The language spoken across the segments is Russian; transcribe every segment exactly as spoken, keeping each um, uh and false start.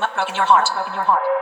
broken your heart, broken your heart.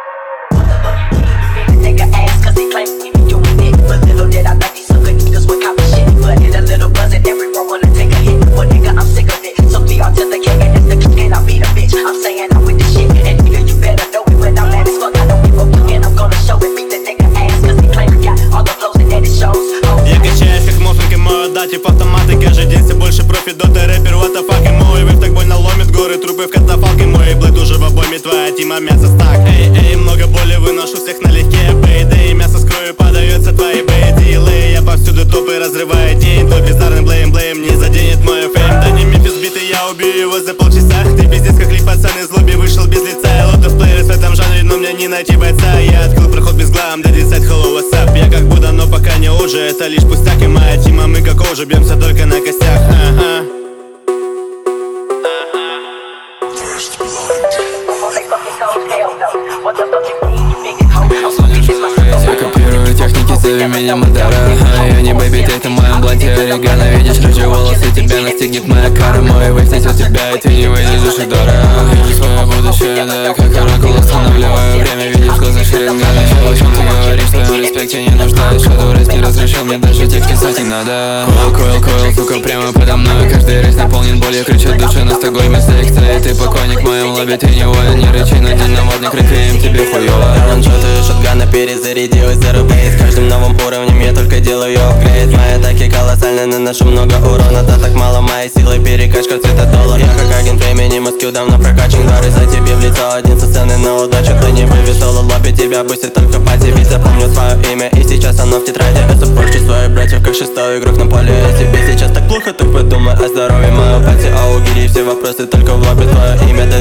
Nigga ass cause he claim he be doing it. But little did I think these sucker niggas would copy shit. But hit a little buzz and every row wanna take a hit. But nigga, I'm sick of it. So be on to the king and it's the king and I'll be the bitch. I'm saying I'm with this shit. And nigga, you better know it when I'm mad as fuck. I don't give a fuck and I'm gonna show it. Beat the nigga ass cause he claim he got all the flows and that it shows. Oh. Я качаюсь как мофинг и мою дать в автоматы. Каждый день все больше профит, дота рэпер, what the fuck. И мой вейв так больно ломит горы, трупы в катафалке. Мой блэд уже в обойме, твоя тима мясо стак. Эй, эй, много боли, выношу всех налегке. Бейдей, мясо с кровью подается твои бейдилы. Я повсюду топы разрываю день. Твой bizarный блейм-блейм не заденет мой фейм. Да не Мемфис битый, я убью его за полчаса. Ты пиздец как ли пацан из лобби вышел без лица. Я лотов плеерс в этом жанре, но мне не найти бойца. Я открыл проход без глам, для десять hello what's up. Я как Будда, но пока не уже, это лишь пустяк. И моя тима, мы как уже бьемся только на костях. Ага. Я копирую техники, зови меня Мадара. Я не бэйби, ты в моем блате орегано. Видишь рыжие волосы, тебя настигнет моя кара. Мой вейв несет тебя, и ты не выйдешь из удара. Вижу свое будущее, да, как оракул останавливаю время. Видишь глаза шеренганы. О чем ты говоришь, в твоем респекте не нуждаюсь. Shadow Race не разрешил, мне даже текст писать не надо. Койл, койл, койл, сука, прямо подо мной. Каждый рейс наполнен болью, кричат души на Стокгольме. Секта, и ты покойник в моем лобби, ты не воин. Не рычи на день наводник, реквием тебе хуёво. Раншоты, шотгана перезарядилась за рублей. С каждым новым уровнем я только делаю апгрейд. Мои атаки колоссальны, наношу много урона. Да так мало моей силы, перекачка цвета доллар. Я как агент времени, Москву давно прокачан. Горы за тебе в лицо, один со сцены на удачу. Ты не вывесил лобби, тебя бустит только пати. Ведь запомню свое имя, и сейчас оно в тетради. Я супорчу своих братьев, как шестой игрок на поле. Тебе сейчас так плохо, так подумай о здоровье моей пати. А убери все вопросы только в лобби, твое имя.